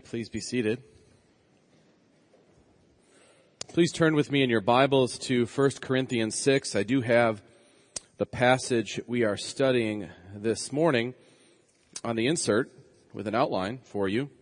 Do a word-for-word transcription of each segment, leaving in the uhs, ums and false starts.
Please be seated. Please turn with me in your Bibles to First Corinthians six. I do have the passage we are studying this morning on the insert with an outline for you.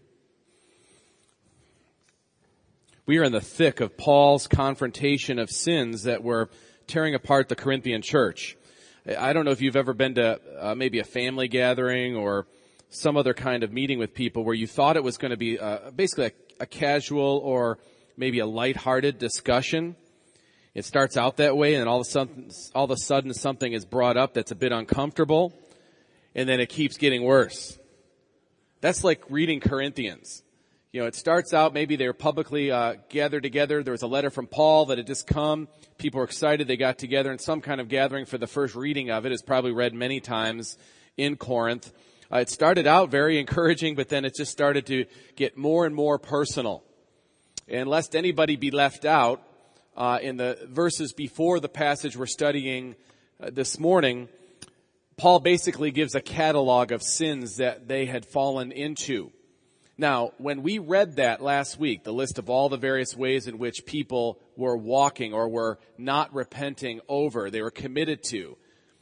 We are in the thick of Paul's confrontation of sins that were tearing apart the Corinthian church. I don't know if you've ever been to uh, maybe a family gathering or some other kind of meeting with people where you thought it was going to be uh, basically a, a casual or maybe a lighthearted discussion. It starts out that way, and all of a sudden, all of a sudden something is brought up that's a bit uncomfortable, and then it keeps getting worse. That's like reading Corinthians. You know, it starts out, maybe they were publicly uh, gathered together. There was a letter from Paul that had just come. People were excited. They got together in some kind of gathering for the first reading of it. It's probably read many times in Corinth. Uh, it started out very encouraging, but then it just started to get more and more personal. And lest anybody be left out, uh, in the verses before the passage we're studying uh, this morning, Paul basically gives a catalog of sins that they had fallen into. Now, when we read that last week, the list of all the various ways in which people were walking or were not repenting over, they were committed to,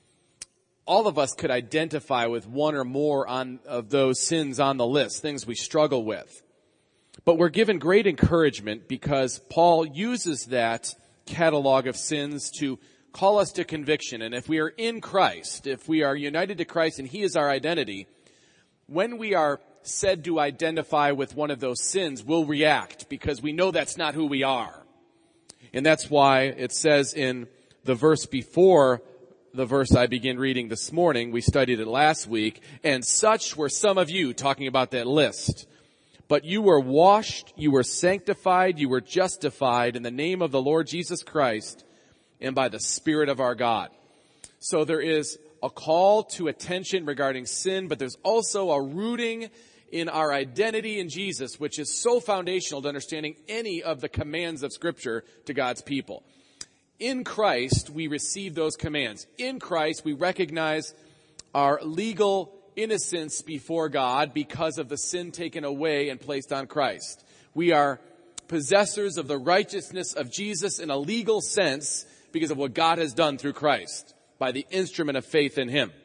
all of us could identify with one or more on of those sins on the list, things we struggle with. But we're given great encouragement because Paul uses that catalog of sins to call us to conviction. And if we are in Christ, if we are united to Christ and He is our identity, when we are said to identify with one of those sins, we'll react because we know that's not who we are. And that's why it says in the verse before the verse I begin reading this morning, we studied it last week, and such were some of you, talking about that list. But you were washed, you were sanctified, you were justified in the name of the Lord Jesus Christ and by the Spirit of our God. So there is a call to attention regarding sin, but there's also a rooting in our identity in Jesus, which is so foundational to understanding any of the commands of Scripture to God's people. In Christ, we receive those commands. In Christ, we recognize our legal innocence before God because of the sin taken away and placed on Christ. We are possessors of the righteousness of Jesus in a legal sense because of what God has done through Christ by the instrument of faith in Him.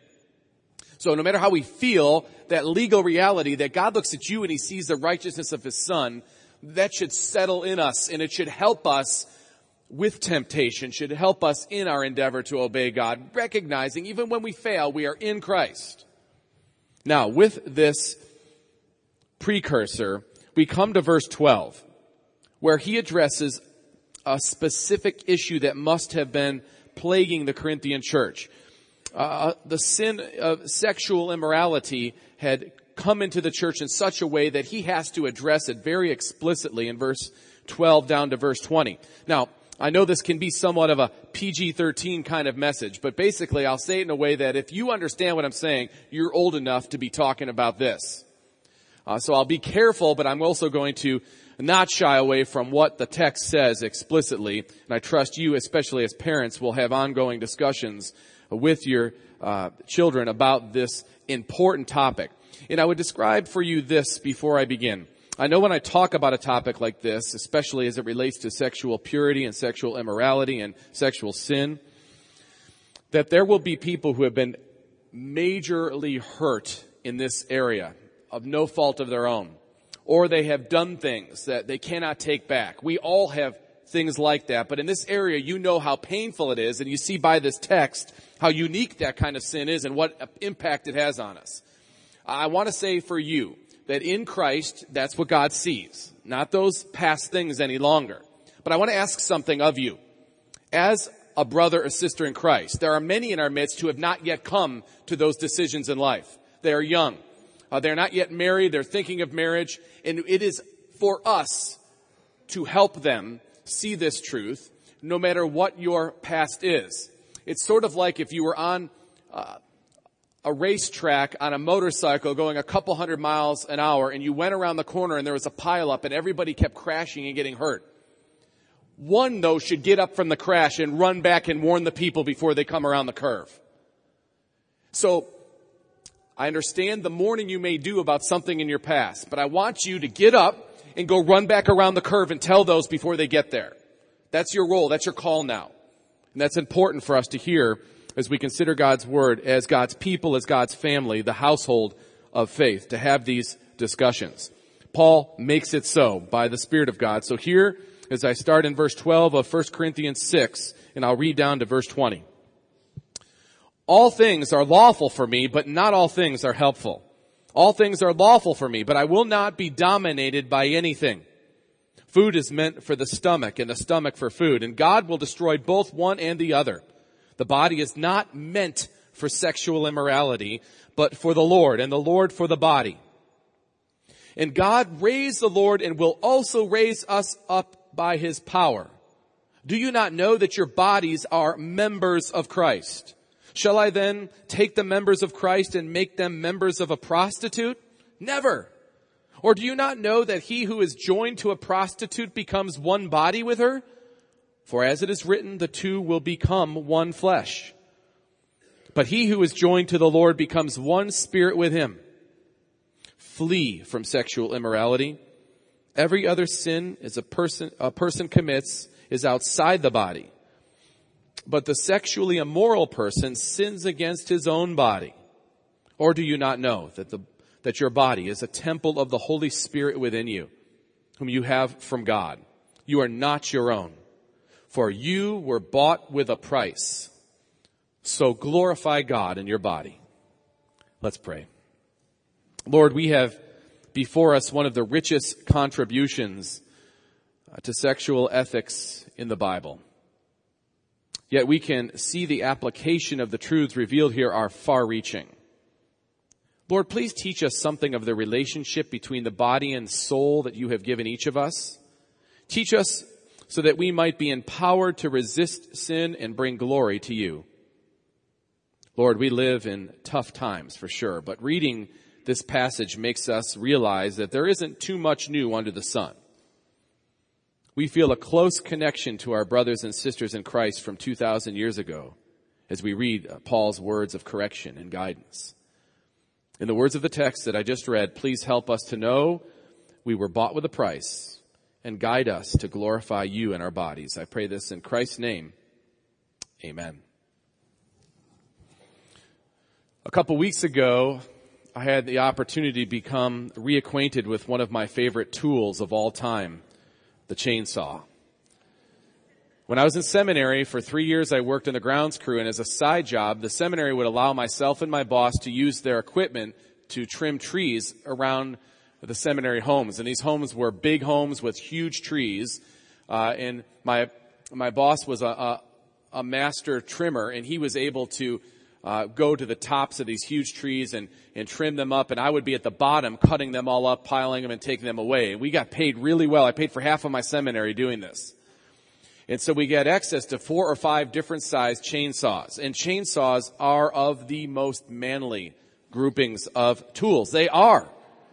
So no matter how we feel, that legal reality that God looks at you and He sees the righteousness of His Son, that should settle in us and it should help us with temptation, should help us in our endeavor to obey God, recognizing even when we fail, we are in Christ. Now, with this precursor, we come to verse twelve, where he addresses a specific issue that must have been plaguing the Corinthian church. Uh, the sin of sexual immorality had come into the church in such a way that he has to address it very explicitly in verse twelve down to verse twenty. Now, I know this can be somewhat of a P G thirteen kind of message, but basically I'll say it in a way that if you understand what I'm saying, you're old enough to be talking about this. Uh, so I'll be careful, but I'm also going to not shy away from what the text says explicitly. And I trust you, especially as parents, will have ongoing discussions with your uh, children about this important topic. And I would describe for you this before I begin. I know when I talk about a topic like this, especially as it relates to sexual purity and sexual immorality and sexual sin, that there will be people who have been majorly hurt in this area of no fault of their own, or they have done things that they cannot take back. We all have things like that, but in this area, you know how painful it is, and you see by this text how unique that kind of sin is and what impact it has on us. I want to say for you, that in Christ, that's what God sees, not those past things any longer. But I want to ask something of you. As a brother or sister in Christ, there are many in our midst who have not yet come to those decisions in life. They are young. Uh, they're not yet married. They're thinking of marriage. And it is for us to help them see this truth, no matter what your past is. It's sort of like if you were on uh, a racetrack on a motorcycle going a couple hundred miles an hour and you went around the corner and there was a pileup and everybody kept crashing and getting hurt. One, though, should get up from the crash and run back and warn the people before they come around the curve. So I understand the mourning you may do about something in your past, but I want you to get up and go run back around the curve and tell those before they get there. That's your role. That's your call now. And that's important for us to hear as we consider God's word, as God's people, as God's family, the household of faith, to have these discussions. Paul makes it so by the Spirit of God. So here, as I start in verse twelve of First Corinthians six, and I'll read down to verse twenty. All things are lawful for me, but not all things are helpful. All things are lawful for me, but I will not be dominated by anything. Food is meant for the stomach, and the stomach for food, and God will destroy both one and the other. The body is not meant for sexual immorality, but for the Lord, and the Lord for the body. And God raised the Lord and will also raise us up by his power. Do you not know that your bodies are members of Christ? Shall I then take the members of Christ and make them members of a prostitute? Never. Or do you not know that he who is joined to a prostitute becomes one body with her? For as it is written, the two will become one flesh. But he who is joined to the Lord becomes one spirit with him. Flee from sexual immorality. Every other sin is a person, a person commits is outside the body. But the sexually immoral person sins against his own body. Or do you not know that the, that your body is a temple of the Holy Spirit within you, whom you have from God? You are not your own, for you were bought with a price. So glorify God in your body. Let's pray. Lord, we have before us one of the richest contributions to sexual ethics in the Bible. Yet we can see the application of the truths revealed here are far-reaching. Lord, please teach us something of the relationship between the body and soul that you have given each of us. Teach us so that we might be empowered to resist sin and bring glory to you. Lord, we live in tough times for sure, but reading this passage makes us realize that there isn't too much new under the sun. We feel a close connection to our brothers and sisters in Christ from two thousand years ago as we read Paul's words of correction and guidance. In the words of the text that I just read, please help us to know we were bought with a price and guide us to glorify you in our bodies. I pray this in Christ's name. Amen. A couple weeks ago, I had the opportunity to become reacquainted with one of my favorite tools of all time, the chainsaw. When I was in seminary for three years, I worked in the grounds crew, and as a side job, the seminary would allow myself and my boss to use their equipment to trim trees around the seminary homes. And these homes were big homes with huge trees. Uh, and my my boss was a, a, a master trimmer, and he was able to uh, go to the tops of these huge trees and, and trim them up. And I would be at the bottom cutting them all up, piling them, and taking them away. And we got paid really well. I paid for half of my seminary doing this. And so we get access to four or five different sized chainsaws. And chainsaws are of the most manly groupings of tools. They are.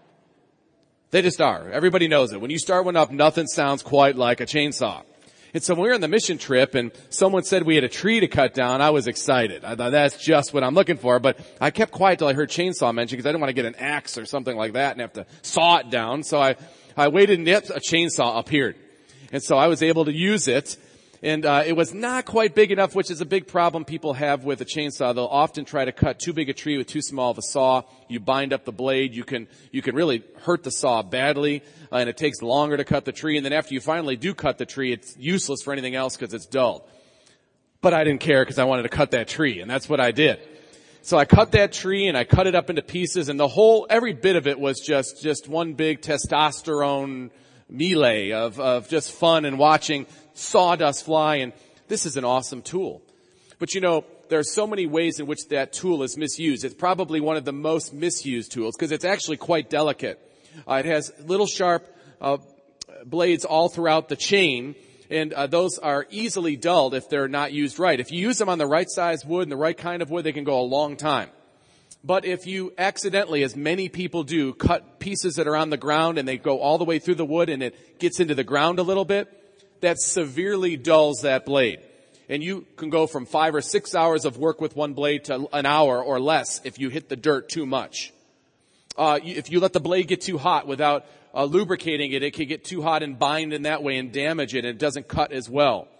They just are. Everybody knows it. When you start one up, nothing sounds quite like a chainsaw. And so when we were on the mission trip and someone said we had a tree to cut down, I was excited. I thought that's just what I'm looking for. But I kept quiet till I heard chainsaw mentioned because I didn't want to get an axe or something like that and have to saw it down. So I, I waited and yet a chainsaw appeared. And so I was able to use it. And uh, it was not quite big enough, which is a big problem people have with a chainsaw. They'll often try to cut too big a tree with too small of a saw. You bind up the blade. You can you can really hurt the saw badly, uh, and it takes longer to cut the tree. And then after you finally do cut the tree, it's useless for anything else because it's dull. But I didn't care because I wanted to cut that tree, and that's what I did. So I cut that tree, and I cut it up into pieces, and the whole, every bit of it was just just one big testosterone melee of of just fun and watching sawdust fly, and this is an awesome tool. But you know, there are so many ways in which that tool is misused. It's probably one of the most misused tools because it's actually quite delicate. Uh, it has little sharp uh, blades all throughout the chain, and uh, those are easily dulled if they're not used right. If you use them on the right size wood and the right kind of wood, they can go a long time. But if you accidentally, as many people do, cut pieces that are on the ground and they go all the way through the wood and it gets into the ground a little bit, that severely dulls that blade. And you can go from five or six hours of work with one blade to an hour or less if you hit the dirt too much. Uh, if you let the blade get too hot without uh, lubricating it, it can get too hot and bind in that way and damage it, and it doesn't cut as well.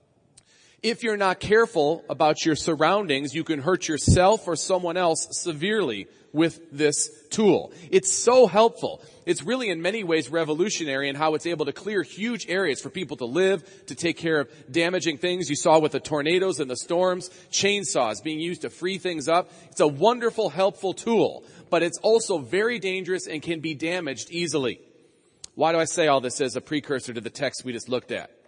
If you're not careful about your surroundings, you can hurt yourself or someone else severely with this tool. It's so helpful. It's really in many ways revolutionary in how it's able to clear huge areas for people to live, to take care of damaging things. You saw with the tornadoes and the storms, chainsaws being used to free things up. It's a wonderful, helpful tool, but it's also very dangerous and can be damaged easily. Why do I say all this as a precursor to the text we just looked at?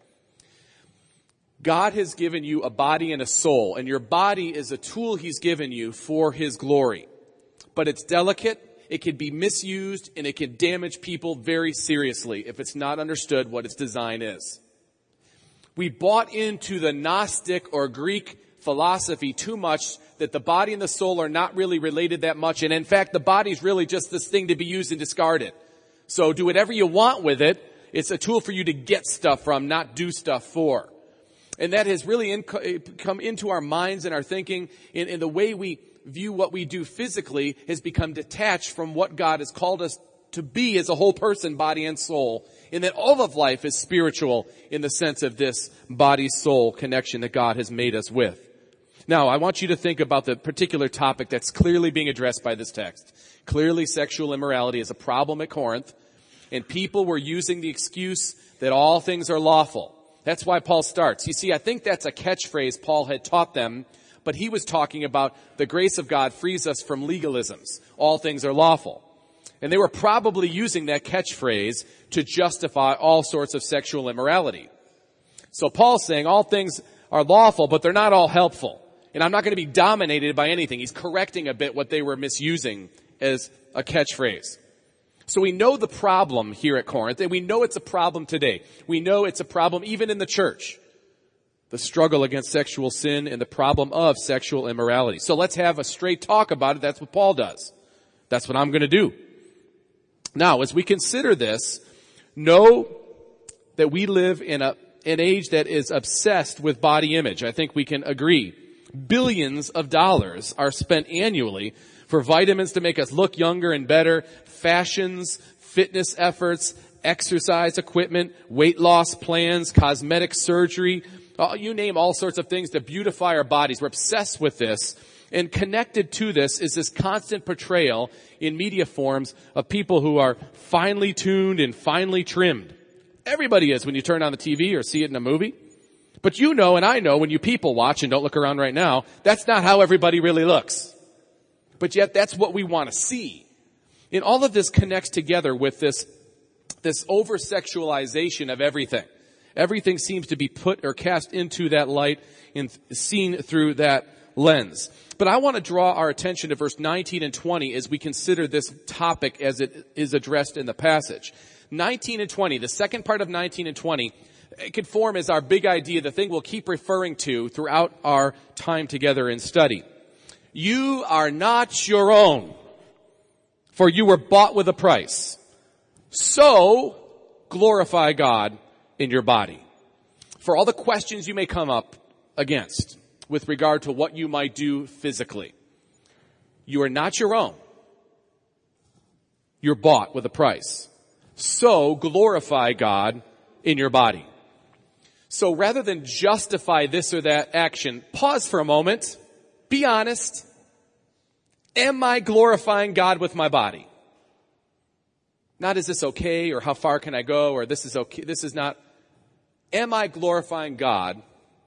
God has given you a body and a soul, and your body is a tool He's given you for His glory. But it's delicate, it can be misused, and it can damage people very seriously if it's not understood what its design is. We bought into the Gnostic or Greek philosophy too much that the body and the soul are not really related that much, and in fact the body's really just this thing to be used and discarded. So do whatever you want with it. It's a tool for you to get stuff from, not do stuff for. And that has really in, come into our minds and our thinking, in, in the way we view what we do physically has become detached from what God has called us to be as a whole person, body and soul, and that all of life is spiritual in the sense of this body-soul connection that God has made us with. Now, I want you to think about the particular topic that's clearly being addressed by this text. Clearly, sexual immorality is a problem at Corinth, and people were using the excuse that all things are lawful. That's why Paul starts. You see, I think that's a catchphrase Paul had taught them, but he was talking about the grace of God frees us from legalisms. All things are lawful. And they were probably using that catchphrase to justify all sorts of sexual immorality. So Paul's saying all things are lawful, but they're not all helpful. And I'm not going to be dominated by anything. He's correcting a bit what they were misusing as a catchphrase. So we know the problem here at Corinth, and we know it's a problem today. We know it's a problem even in the church. The struggle against sexual sin and the problem of sexual immorality. So let's have a straight talk about it. That's what Paul does. That's what I'm going to do. Now, as we consider this, know that we live in a, an age that is obsessed with body image. I think we can agree. Billions of dollars are spent annually for vitamins to make us look younger and better, fashions, fitness efforts, exercise equipment, weight loss plans, cosmetic surgery, uh, you name all sorts of things to beautify our bodies. We're obsessed with this. And connected to this is this constant portrayal in media forms of people who are finely tuned and finely trimmed. Everybody is when you turn on the T V or see it in a movie. But you know and I know when you people watch, and don't look around right now, that's not how everybody really looks. But yet that's what we want to see. And all of this connects together with this, this over-sexualization of everything. Everything seems to be put or cast into that light and seen through that lens. But I want to draw our attention to verse nineteen and twenty as we consider this topic as it is addressed in the passage. nineteen and twenty, the second part of nineteen and twenty, it could form as our big idea, the thing we'll keep referring to throughout our time together in study. You are not your own, for you were bought with a price. So glorify God in your body. For all the questions you may come up against with regard to what you might do physically, you are not your own. You're bought with a price. So glorify God in your body. So rather than justify this or that action, pause for a moment. Be honest. Am I glorifying God with my body? Not is this okay, or how far can I go, or this is okay, this is not. Am I glorifying God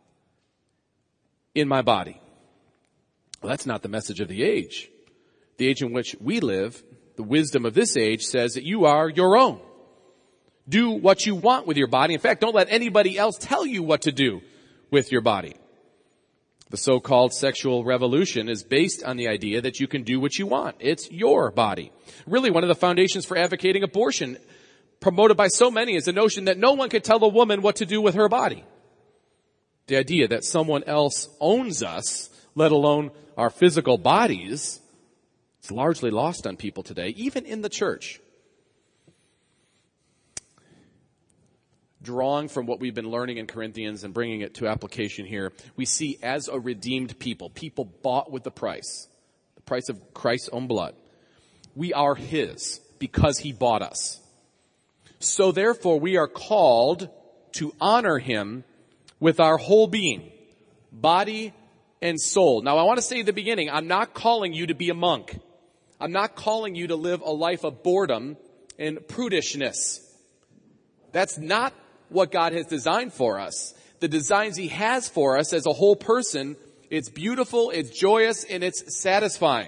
in my body? Well, that's not the message of the age. The age in which we live, the wisdom of this age says that you are your own. Do what you want with your body. In fact, don't let anybody else tell you what to do with your body. The so-called sexual revolution is based on the idea that you can do what you want. It's your body. Really, one of the foundations for advocating abortion, promoted by so many, is the notion that no one can tell a woman what to do with her body. The idea that someone else owns us, let alone our physical bodies, is largely lost on people today, even in the church. drawing from what we've been learning in Corinthians and bringing it to application here, we see as a redeemed people, people bought with the price, the price of Christ's own blood. We are his because he bought us. So therefore we are called to honor him with our whole being, body and soul. Now I want to say at the beginning, I'm not calling you to be a monk. I'm not calling you to live a life of boredom and prudishness. That's not what God has designed for us. The designs he has for us as a whole person, it's beautiful, it's joyous, and it's satisfying.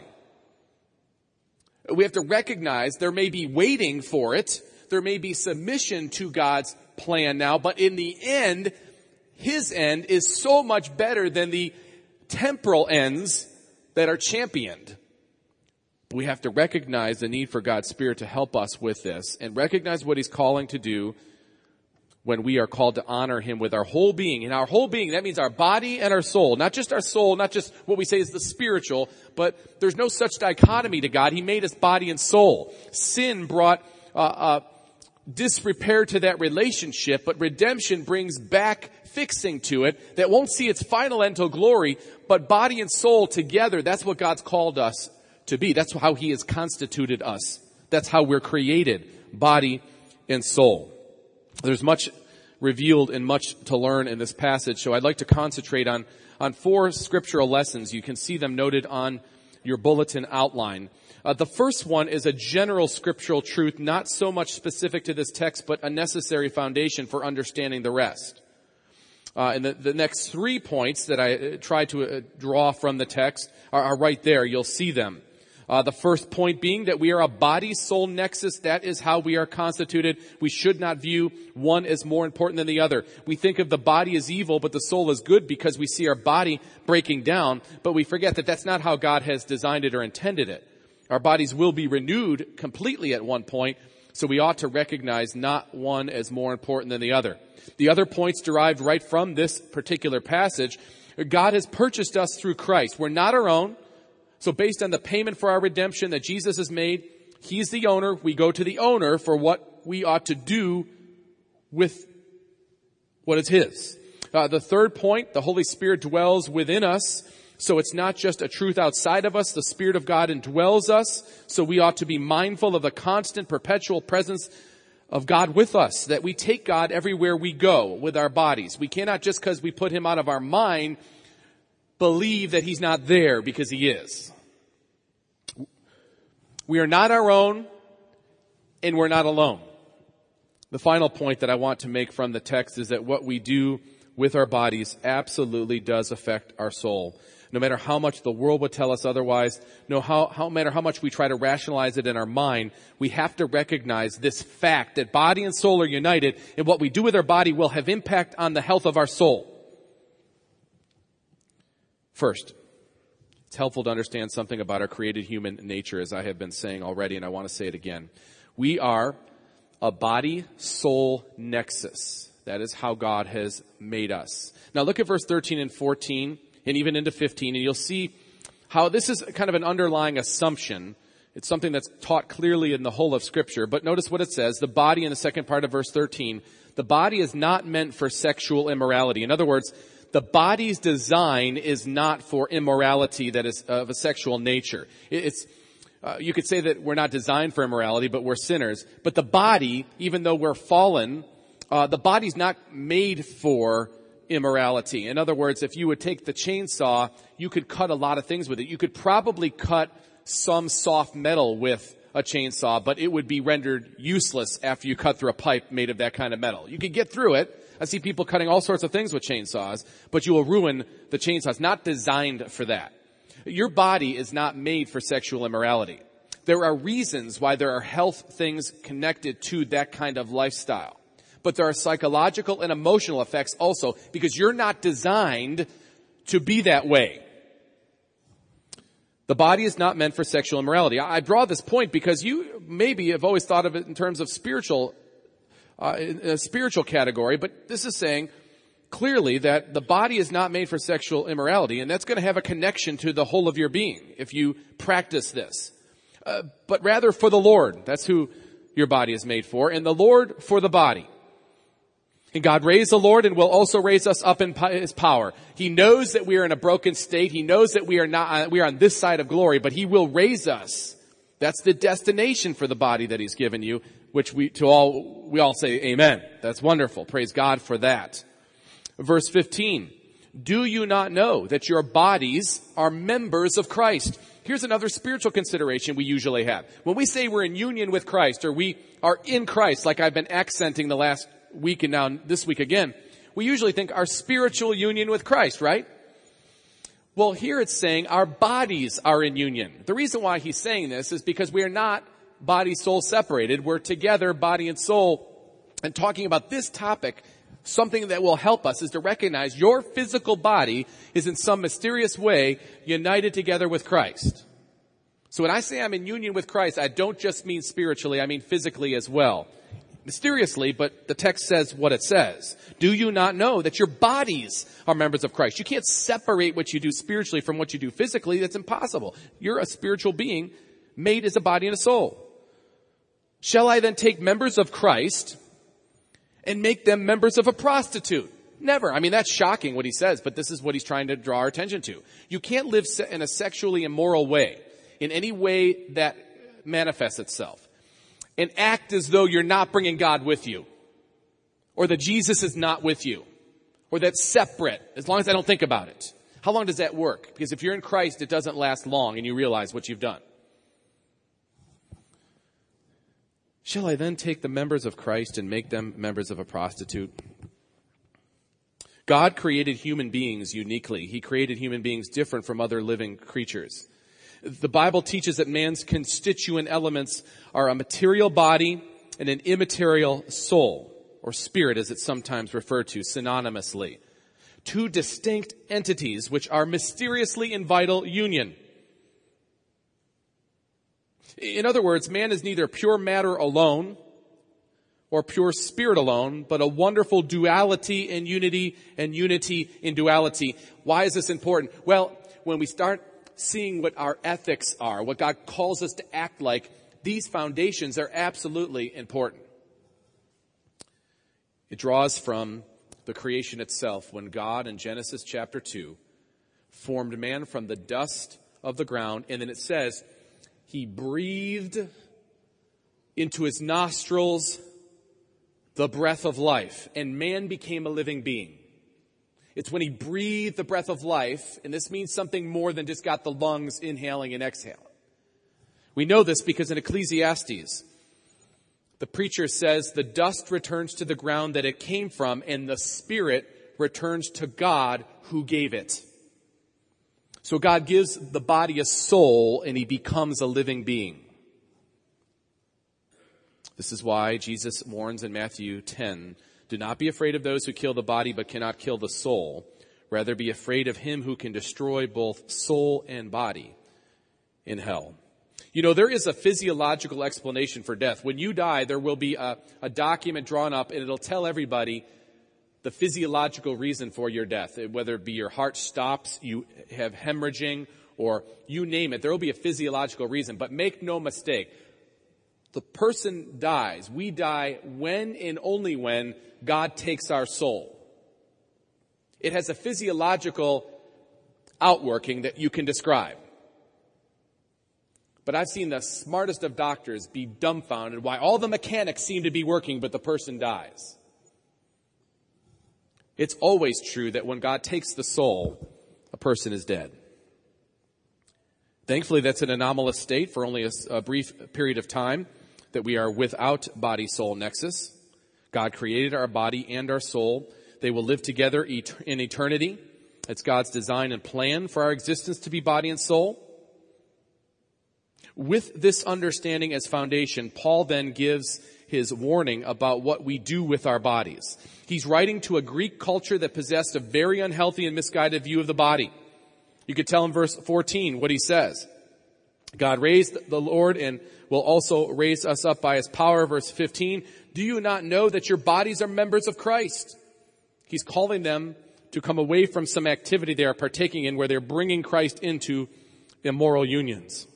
We have to recognize there may be waiting for it. There may be submission to God's plan now, but in the end, his end is so much better than the temporal ends that are championed. We have to recognize the need for God's Spirit to help us with this and recognize what he's calling to do when we are called to honor him with our whole being. And our whole being, that means our body and our soul. Not just our soul, not just what we say is the spiritual, but there's no such dichotomy to God. He made us body and soul. Sin brought uh, uh disrepair to that relationship, but redemption brings back fixing to it that won't see its final end till glory, but body and soul together, that's what God's called us to be. That's how he has constituted us. That's how we're created, body and soul. There's much revealed and much to learn in this passage, so I'd like to concentrate on, on four scriptural lessons. You can see them noted on your bulletin outline. Uh, the first one is a general scriptural truth, not so much specific to this text, but a necessary foundation for understanding the rest. Uh, and the, the next three points that I uh, try to uh, draw from the text are, are right there. You'll see them. Uh, the first point being that we are a body-soul nexus. That is how we are constituted. We should not view one as more important than the other. We think of the body as evil, but the soul as good because we see our body breaking down, but we forget that that's not how God has designed it or intended it. Our bodies will be renewed completely at one point, so we ought to recognize not one as more important than the other. The other points derived right from this particular passage. God has purchased us through Christ. We're not our own. So based on the payment for our redemption that Jesus has made, he's the owner. We go to the owner for what we ought to do with what is his. Uh, the third point, the Holy Spirit dwells within us. So it's not just a truth outside of us. The Spirit of God indwells us. So we ought to be mindful of the constant, perpetual presence of God with us, that we take God everywhere we go with our bodies. We cannot, just because we put him out of our mind, believe that he's not there, because he is. We are not our own, and we're not alone. The final point that I want to make from the text is that what we do with our bodies absolutely does affect our soul. No matter how much the world would tell us otherwise, no how, how matter how much we try to rationalize it in our mind, we have to recognize this fact that body and soul are united, and what we do with our body will have impact on the health of our soul. First, it's helpful to understand something about our created human nature, as I have been saying already, and I want to say it again. We are a body-soul nexus. That is how God has made us. Now look at verse thirteen and fourteen, and even into fifteen, and you'll see how this is kind of an underlying assumption. It's something that's taught clearly in the whole of Scripture. But notice what it says. The body, in the second part of verse thirteen, the body is not meant for sexual immorality. In other words, the body's design is not for immorality that is of a sexual nature. It's, uh, you could say that we're not designed for immorality, but we're sinners. But the body, even though we're fallen, uh, the body's not made for immorality. In other words, if you would take the chainsaw, you could cut a lot of things with it. You could probably cut some soft metal with a chainsaw, but it would be rendered useless after you cut through a pipe made of that kind of metal. You could get through it. I see people cutting all sorts of things with chainsaws, but you will ruin the chainsaw. It's not designed for that. Your body is not made for sexual immorality. There are reasons why there are health things connected to that kind of lifestyle. But there are psychological and emotional effects also, because you're not designed to be that way. The body is not meant for sexual immorality. I draw this point because you maybe have always thought of it in terms of spiritual Uh, in a spiritual category, but this is saying clearly that the body is not made for sexual immorality, and that's going to have a connection to the whole of your being if you practice this. Uh, but rather for the Lord. That's who your body is made for, and the Lord for the body. And God raised the Lord and will also raise us up in His power. He knows that we are in a broken state. He knows that we are not, we are on this side of glory, but He will raise us. That's the destination for the body that He's given you, which we, to all, we all say amen. That's wonderful. Praise God for that. Verse fifteen. Do you not know that your bodies are members of Christ? Here's another spiritual consideration we usually have. When we say we're in union with Christ, or we are in Christ, like I've been accenting the last week and now this week again, we usually think our spiritual union with Christ, right? Well, here it's saying our bodies are in union. The reason why he's saying this is because we are not body, soul separated. We're together, body and soul. And talking about this topic, something that will help us is to recognize your physical body is in some mysterious way united together with Christ. So when I say I'm in union with Christ, I don't just mean spiritually, I mean physically as well. Mysteriously, but the text says what it says. Do you not know that your bodies are members of Christ? You can't separate what you do spiritually from what you do physically. That's impossible. You're a spiritual being made as a body and a soul. Shall I then take members of Christ and make them members of a prostitute? Never. I mean, that's shocking what he says, but this is what he's trying to draw our attention to. You can't live in a sexually immoral way, in any way that manifests itself, and act as though you're not bringing God with you, or that Jesus is not with you, or that's separate, as long as I don't think about it. How long does that work? Because if you're in Christ, it doesn't last long, and you realize what you've done. Shall I then take the members of Christ and make them members of a prostitute? God created human beings uniquely. He created human beings different from other living creatures. The Bible teaches that man's constituent elements are a material body and an immaterial soul, or spirit as it's sometimes referred to synonymously. Two distinct entities which are mysteriously in vital union. In other words, man is neither pure matter alone or pure spirit alone, but a wonderful duality in unity and unity in duality. Why is this important? Well, when we start seeing what our ethics are, what God calls us to act like, these foundations are absolutely important. It draws from the creation itself, when God in Genesis chapter two formed man from the dust of the ground, and then it says, He breathed into his nostrils the breath of life, and man became a living being. It's when he breathed the breath of life, and this means something more than just got the lungs inhaling and exhaling. We know this because in Ecclesiastes, the preacher says the dust returns to the ground that it came from, and the spirit returns to God who gave it. So God gives the body a soul, and he becomes a living being. This is why Jesus warns in Matthew ten, do not be afraid of those who kill the body but cannot kill the soul. Rather be afraid of him who can destroy both soul and body in hell. You know, there is a physiological explanation for death. When you die, there will be a, a document drawn up, and it'll tell everybody the physiological reason for your death, whether it be your heart stops, you have hemorrhaging, or you name it. There will be a physiological reason. But make no mistake, the person dies. We die when and only when God takes our soul. It has a physiological outworking that you can describe. But I've seen the smartest of doctors be dumbfounded why all the mechanics seem to be working, but the person dies. It's always true that when God takes the soul, a person is dead. Thankfully, that's an anomalous state for only a, a brief period of time, that we are without body-soul nexus. God created our body and our soul. They will live together et- in eternity. It's God's design and plan for our existence to be body and soul. With this understanding as foundation, Paul then gives his warning about what we do with our bodies. He's writing to a Greek culture that possessed a very unhealthy and misguided view of the body. You could tell in verse fourteen what he says. God raised the Lord and will also raise us up by his power. Verse fifteen, do you not know that your bodies are members of Christ? He's calling them to come away from some activity they are partaking in where they're bringing Christ into immoral unions.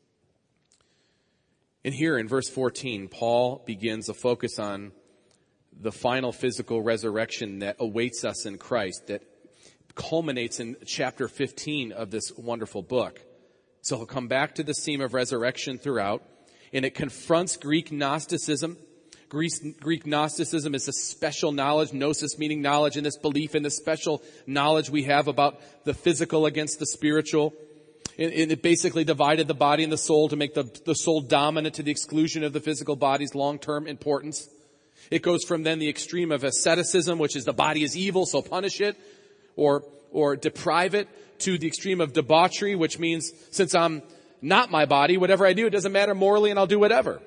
And here in verse fourteen, Paul begins a focus on the final physical resurrection that awaits us in Christ, that culminates in chapter fifteen of this wonderful book. So he'll come back to the theme of resurrection throughout, and it confronts Greek Gnosticism. Greek, Greek Gnosticism is a special knowledge, gnosis meaning knowledge, and this belief in the special knowledge we have about the physical against the spiritual. And, and it basically divided the body and the soul to make the, the soul dominant to the exclusion of the physical body's long-term importance. It goes from then the extreme of asceticism, which is the body is evil, so punish it, or, or deprive it, to the extreme of debauchery, which means since I'm not my body, whatever I do, it doesn't matter morally and I'll do whatever.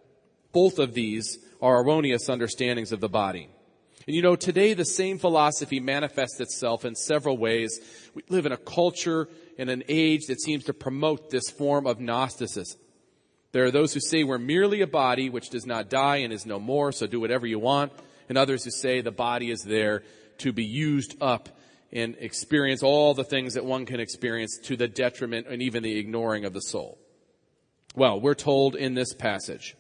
Both of these are erroneous understandings of the body. And you know, today the same philosophy manifests itself in several ways. We live in a culture, in an age that seems to promote this form of Gnosticism. There are those who say we're merely a body which does not die and is no more, so do whatever you want. And others who say the body is there to be used up and experience all the things that one can experience to the detriment and even the ignoring of the soul. Well, we're told in this passage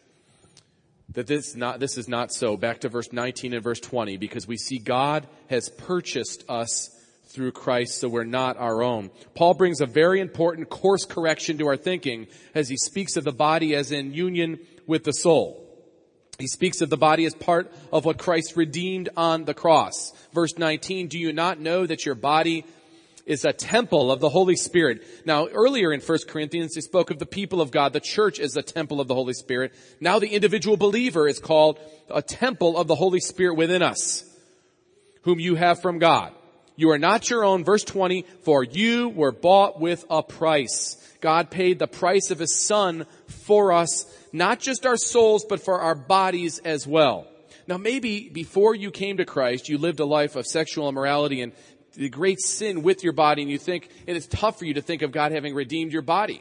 that this not this is not so. Back to verse nineteen and verse twenty, because we see God has purchased us through Christ, so we're not our own. Paul brings a very important course correction to our thinking as he speaks of the body as in union with the soul. He speaks of the body as part of what Christ redeemed on the cross. Verse nineteen, do you not know that your body is a temple of the Holy Spirit? Now, earlier in First Corinthians, he spoke of the people of God. The church is a temple of the Holy Spirit. Now the individual believer is called a temple of the Holy Spirit within us, whom you have from God. You are not your own. Verse twenty, for you were bought with a price. God paid the price of his Son for us, not just our souls, but for our bodies as well. Now maybe before you came to Christ, you lived a life of sexual immorality and the great sin with your body, and you think, and it's tough for you to think of God having redeemed your body.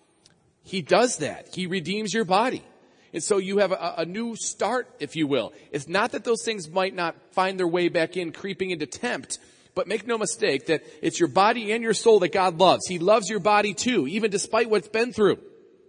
He does that. He redeems your body. And so you have a, a new start, if you will. It's not that those things might not find their way back in, creeping into tempt, but make no mistake that it's your body and your soul that God loves. He loves your body too, even despite what it's been through.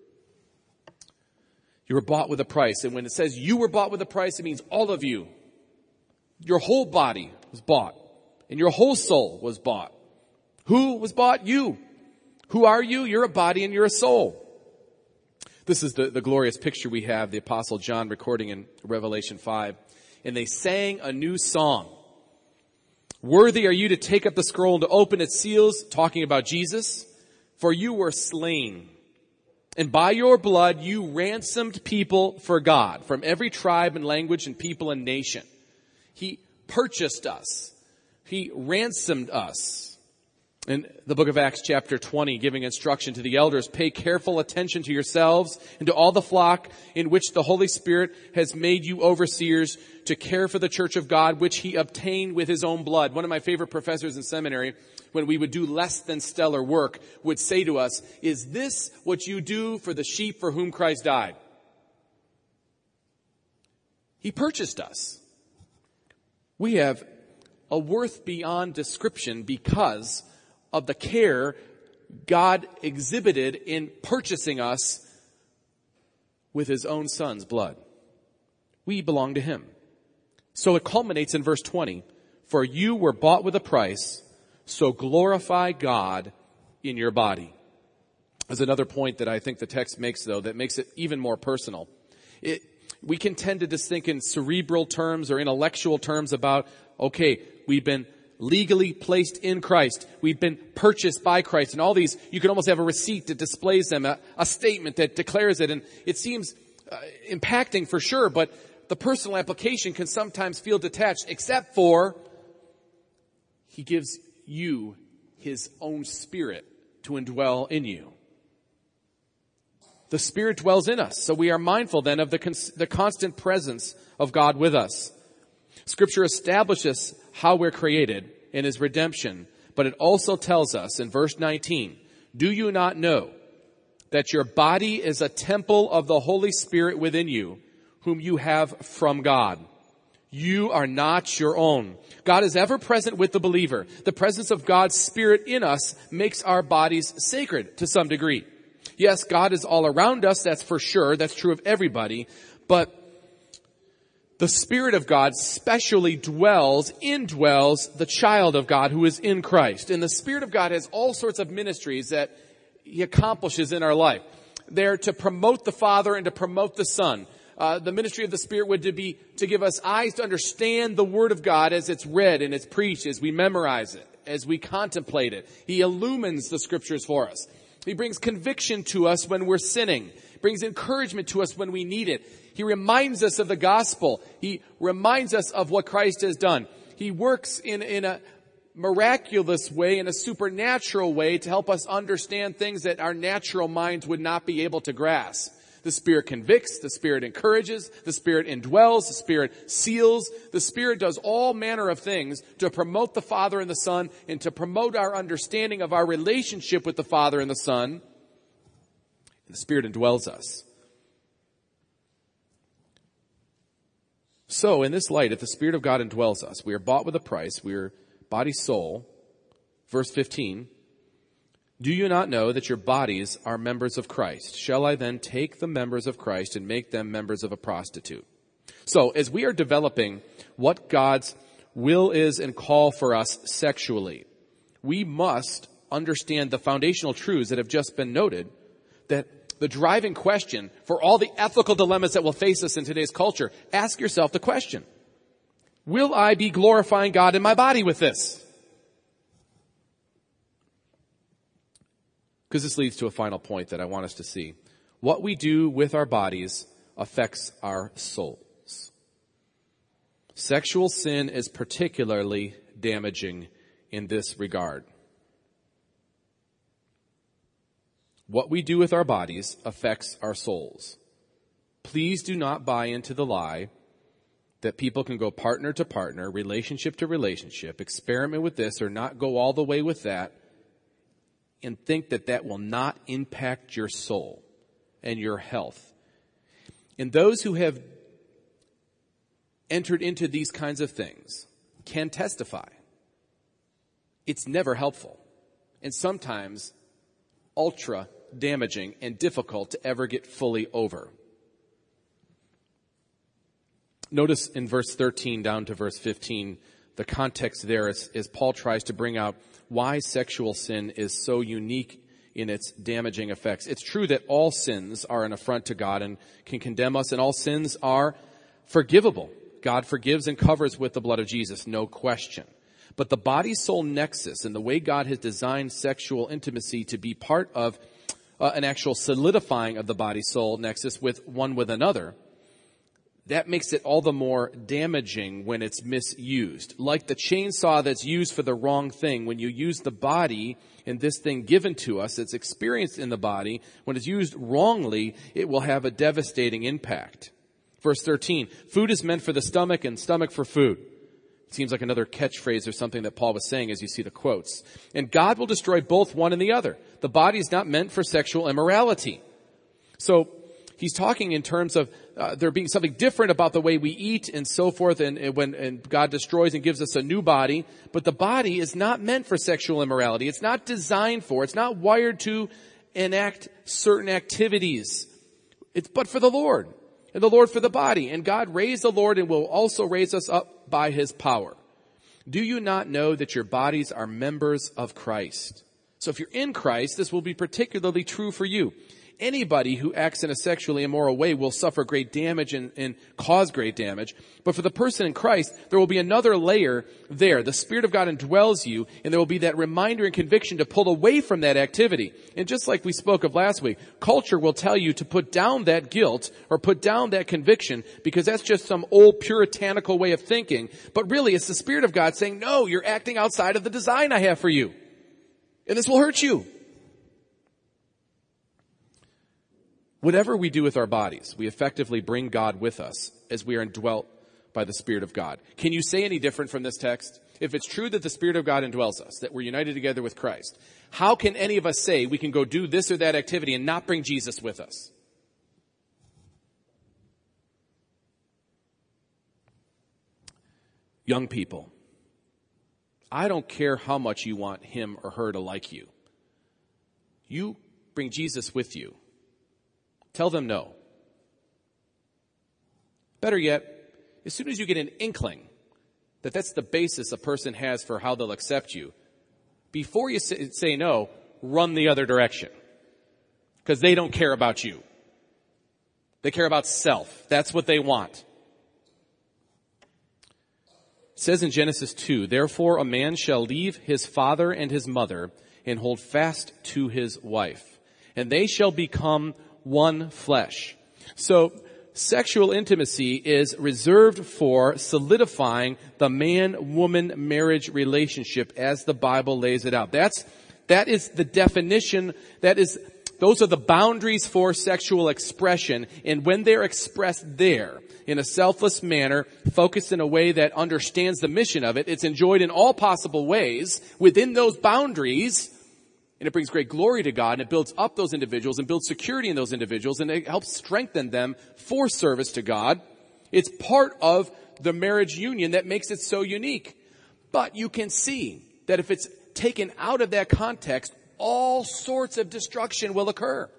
You were bought with a price. And when it says you were bought with a price, it means all of you. Your whole body was bought. And your whole soul was bought. Who was bought? You. Who are you? You're a body and you're a soul. This is the, the glorious picture we have, the Apostle John recording in Revelation five. And they sang a new song. Worthy are you to take up the scroll and to open its seals, talking about Jesus, for you were slain. And by your blood you ransomed people for God from every tribe and language and people and nation. He purchased us. He ransomed us. In the book of Acts chapter twenty, giving instruction to the elders, pay careful attention to yourselves and to all the flock in which the Holy Spirit has made you overseers to care for the church of God, which he obtained with his own blood. One of my favorite professors in seminary, when we would do less than stellar work, would say to us, is this what you do for the sheep for whom Christ died? He purchased us. We have a worth beyond description because of the care God exhibited in purchasing us with his own Son's blood. We belong to him. So it culminates in verse twenty. For you were bought with a price, so glorify God in your body. There's another point that I think the text makes, though, that makes it even more personal. It, we can tend to just think in cerebral terms or intellectual terms about, okay, we've been legally placed in Christ. We've been purchased by Christ. And all these, you can almost have a receipt that displays them, a, a statement that declares it. And it seems uh, impacting for sure, but the personal application can sometimes feel detached, except for he gives you his own Spirit to indwell in you. The Spirit dwells in us, so we are mindful then of the, cons- the constant presence of God with us. Scripture establishes how we're created in his redemption, but it also tells us in verse nineteen, do you not know that your body is a temple of the Holy Spirit within you, whom you have from God? You are not your own. God is ever present with the believer. The presence of God's Spirit in us makes our bodies sacred to some degree. Yes, God is all around us, that's for sure. That's true of everybody. But the Spirit of God specially dwells, indwells the child of God who is in Christ. And the Spirit of God has all sorts of ministries that He accomplishes in our life. They're to promote the Father and to promote the Son. Uh, the ministry of the Spirit would to be to give us eyes to understand the Word of God as it's read and it's preached, as we memorize it, as we contemplate it. He illumines the Scriptures for us. He brings conviction to us when we're sinning. Brings encouragement to us when we need it. He reminds us of the gospel. He reminds us of what Christ has done. He works in, in a miraculous way, in a supernatural way, to help us understand things that our natural minds would not be able to grasp. The Spirit convicts, the Spirit encourages, the Spirit indwells, the Spirit seals. The Spirit does all manner of things to promote the Father and the Son and to promote our understanding of our relationship with the Father and the Son. And the Spirit indwells us. So, in this light, if the Spirit of God indwells us, we are bought with a price, we are body, soul. Verse fifteen, do you not know that your bodies are members of Christ? Shall I then take the members of Christ and make them members of a prostitute? So, as we are developing what God's will is and call for us sexually, we must understand the foundational truths that have just been noted, that the driving question for all the ethical dilemmas that will face us in today's culture, ask yourself the question, will I be glorifying God in my body with this? Because this leads to a final point that I want us to see. What we do with our bodies affects our souls. Sexual sin is particularly damaging in this regard. What we do with our bodies affects our souls. Please do not buy into the lie that people can go partner to partner, relationship to relationship, experiment with this or not go all the way with that, and think that that will not impact your soul and your health. And those who have entered into these kinds of things can testify. It's never helpful, and sometimes ultra damaging and difficult to ever get fully over. Notice in verse thirteen down to verse fifteen, the context there is, is Paul tries to bring out why sexual sin is so unique in its damaging effects. It's true that all sins are an affront to God and can condemn us, and all sins are forgivable. God forgives and covers with the blood of Jesus, no question. But the body-soul nexus and the way God has designed sexual intimacy to be part of uh, an actual solidifying of the body-soul nexus with one with another, that makes it all the more damaging when it's misused. Like the chainsaw that's used for the wrong thing, when you use the body and this thing given to us, it's experienced in the body, when it's used wrongly, it will have a devastating impact. Verse thirteen, food is meant for the stomach and stomach for food. It seems like another catchphrase or something that Paul was saying as you see the quotes. And God will destroy both one and the other. The body is not meant for sexual immorality. So he's talking in terms of uh, there being something different about the way we eat and so forth, and, and when and God destroys and gives us a new body. But the body is not meant for sexual immorality. It's not designed for. It's not wired to enact certain activities. It's but for the Lord, and the Lord for the body. And God raised the Lord and will also raise us up by His power. Do you not know that your bodies are members of Christ? So if you're in Christ, this will be particularly true for you. Anybody who acts in a sexually immoral way will suffer great damage and, and cause great damage. But for the person in Christ, there will be another layer there. The Spirit of God indwells you, and there will be that reminder and conviction to pull away from that activity. And just like we spoke of last week, culture will tell you to put down that guilt or put down that conviction because that's just some old puritanical way of thinking. But really, it's the Spirit of God saying, no, you're acting outside of the design I have for you. And this will hurt you. Whatever we do with our bodies, we effectively bring God with us as we are indwelt by the Spirit of God. Can you say any different from this text? If it's true that the Spirit of God indwells us, that we're united together with Christ, how can any of us say we can go do this or that activity and not bring Jesus with us? Young people, I don't care how much you want him or her to like you. You bring Jesus with you. Tell them no. Better yet, as soon as you get an inkling that that's the basis a person has for how they'll accept you, before you say, say no, run the other direction. Because they don't care about you. They care about self. That's what they want. It says in Genesis two, therefore a man shall leave his father and his mother and hold fast to his wife, and they shall become one flesh. So sexual intimacy is reserved for solidifying the man-woman marriage relationship as the Bible lays it out. That's, that is the definition, that is, those are the boundaries for sexual expression, and when they're expressed there, in a selfless manner, focused in a way that understands the mission of it, it's enjoyed in all possible ways within those boundaries, and it brings great glory to God, and it builds up those individuals and builds security in those individuals, and it helps strengthen them for service to God. It's part of the marriage union that makes it so unique. But you can see that if it's taken out of that context, all sorts of destruction will occur.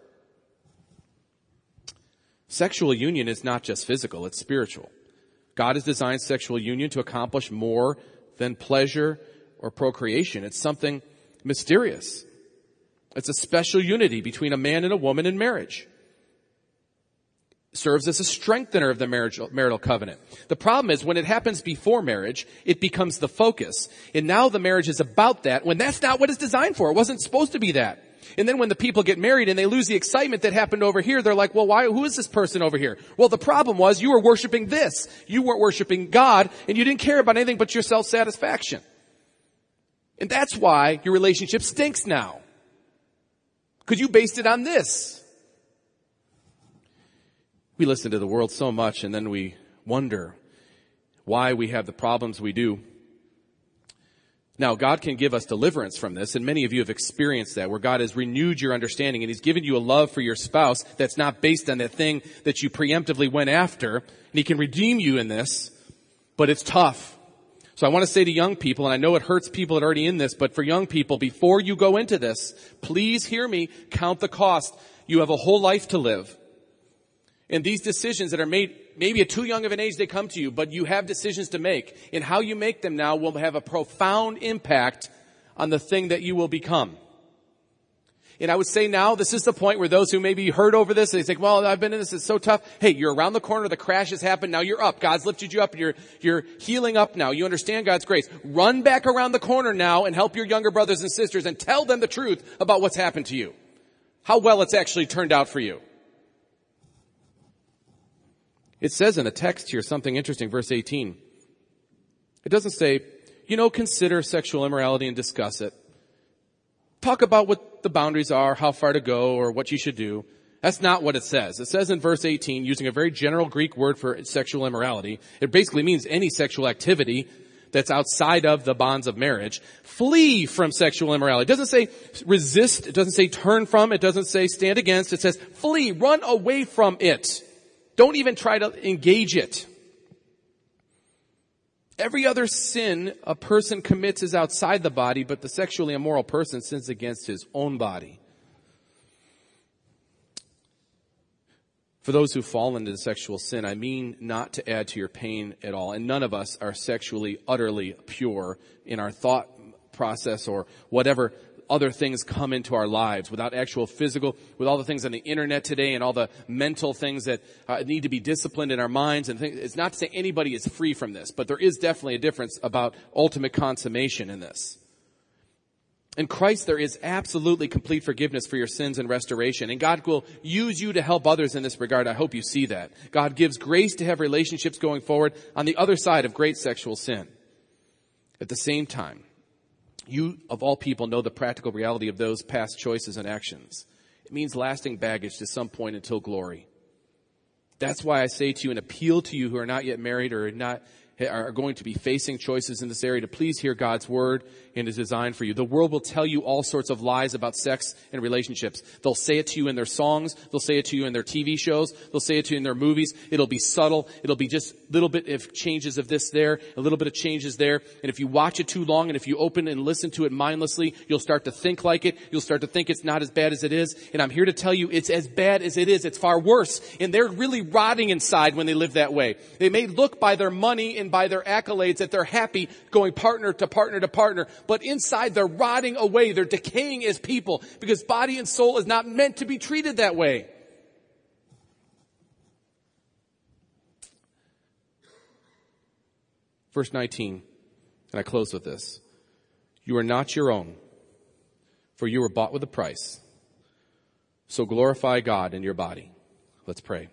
Sexual union is not just physical, it's spiritual. God has designed sexual union to accomplish more than pleasure or procreation. It's something mysterious. It's a special unity between a man and a woman in marriage. It serves as a strengthener of the marriage, marital covenant. The problem is when it happens before marriage, it becomes the focus. And now the marriage is about that when that's not what it's designed for. It wasn't supposed to be that. And then when the people get married and they lose the excitement that happened over here, they're like, well, why, who is this person over here? Well, the problem was you were worshiping this. You weren't worshiping God, and you didn't care about anything but your self-satisfaction. And that's why your relationship stinks now. Because you based it on this. We listen to the world so much, and then we wonder why we have the problems we do. Now, God can give us deliverance from this, and many of you have experienced that, where God has renewed your understanding, and He's given you a love for your spouse that's not based on that thing that you preemptively went after, and He can redeem you in this, but it's tough. So I want to say to young people, and I know it hurts people that are already in this, but for young people, before you go into this, please hear me, count the cost. You have a whole life to live. And these decisions that are made, maybe at too young of an age they come to you, but you have decisions to make. And how you make them now will have a profound impact on the thing that you will become. And I would say now, this is the point where those who maybe heard over this, they think, well, I've been in this, it's so tough. Hey, you're around the corner, the crash has happened, now you're up. God's lifted you up, and you're, you're healing up now. You understand God's grace. Run back around the corner now and help your younger brothers and sisters and tell them the truth about what's happened to you. How well it's actually turned out for you. It says in a text here something interesting, verse eighteen. It doesn't say, you know, consider sexual immorality and discuss it. Talk about what the boundaries are, how far to go, or what you should do. That's not what it says. It says in verse eighteen, using a very general Greek word for sexual immorality, it basically means any sexual activity that's outside of the bonds of marriage. Flee from sexual immorality. It doesn't say resist. It doesn't say turn from. It doesn't say stand against. It says flee, run away from it. Don't even try to engage it. Every other sin a person commits is outside the body, but the sexually immoral person sins against his own body. For those who fall into sexual sin, I mean not to add to your pain at all. And none of us are sexually, utterly pure in our thought process or whatever other things come into our lives without actual physical, with all the things on the internet today and all the mental things that uh, need to be disciplined in our minds. And things. It's not to say anybody is free from this, but there is definitely a difference about ultimate consummation in this. In Christ, there is absolutely complete forgiveness for your sins and restoration. And God will use you to help others in this regard. I hope you see that. God gives grace to have relationships going forward on the other side of great sexual sin. At the same time, you, of all people, know the practical reality of those past choices and actions. It means lasting baggage to some point until glory. That's why I say to you and appeal to you who are not yet married or not are going to be facing choices in this area, to please hear God's word and his design for you. The world will tell you all sorts of lies about sex and relationships. They'll say it to you in their songs. They'll say it to you in their T V shows. They'll say it to you in their movies. It'll be subtle. It'll be just a little bit of changes of this there, a little bit of changes there. And if you watch it too long and if you open and listen to it mindlessly, you'll start to think like it. You'll start to think it's not as bad as it is. And I'm here to tell you it's as bad as it is. It's far worse. And they're really rotting inside when they live that way. They may look by their money and by their accolades that they're happy going partner to partner to partner, but inside they're rotting away. They're decaying as people because body and soul is not meant to be treated that way. Verse nineteen, and I close with this. You are not your own, for you were bought with a price. So glorify God in your body. Let's pray.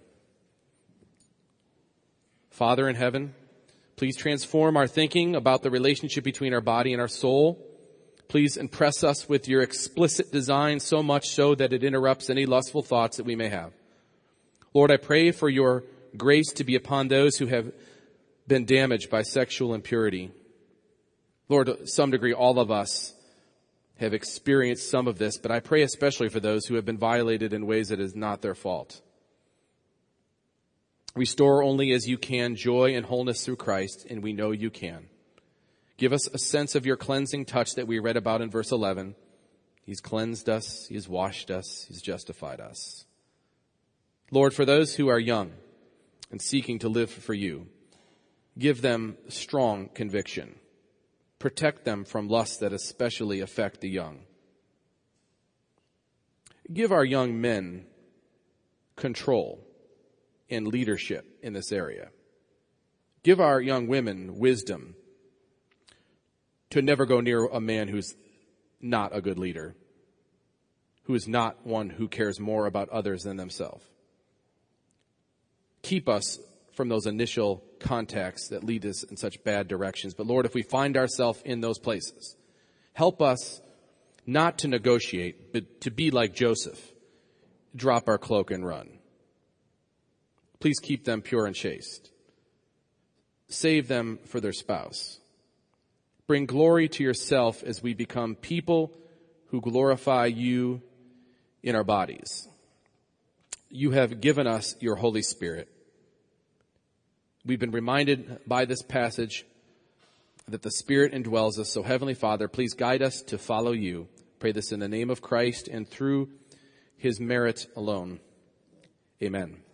Father in heaven, please transform our thinking about the relationship between our body and our soul. Please impress us with your explicit design so much so that it interrupts any lustful thoughts that we may have. Lord, I pray for your grace to be upon those who have been damaged by sexual impurity. Lord, to some degree, all of us have experienced some of this, but I pray especially for those who have been violated in ways that is not their fault. Restore only as you can joy and wholeness through Christ, and we know you can. Give us a sense of your cleansing touch that we read about in verse eleven. He's cleansed us, he's washed us, he's justified us. Lord, for those who are young and seeking to live for you, give them strong conviction. Protect them from lusts that especially affect the young. Give our young men control and leadership in this area. Give our young women wisdom to never go near a man who's not a good leader, who is not one who cares more about others than themselves. Keep us from those initial contacts that lead us in such bad directions. But Lord, if we find ourselves in those places, help us not to negotiate, but to be like Joseph, drop our cloak and run. Please keep them pure and chaste. Save them for their spouse. Bring glory to yourself as we become people who glorify you in our bodies. You have given us your Holy Spirit. We've been reminded by this passage that the Spirit indwells us. So Heavenly Father, please guide us to follow you. Pray this in the name of Christ and through his merit alone. Amen.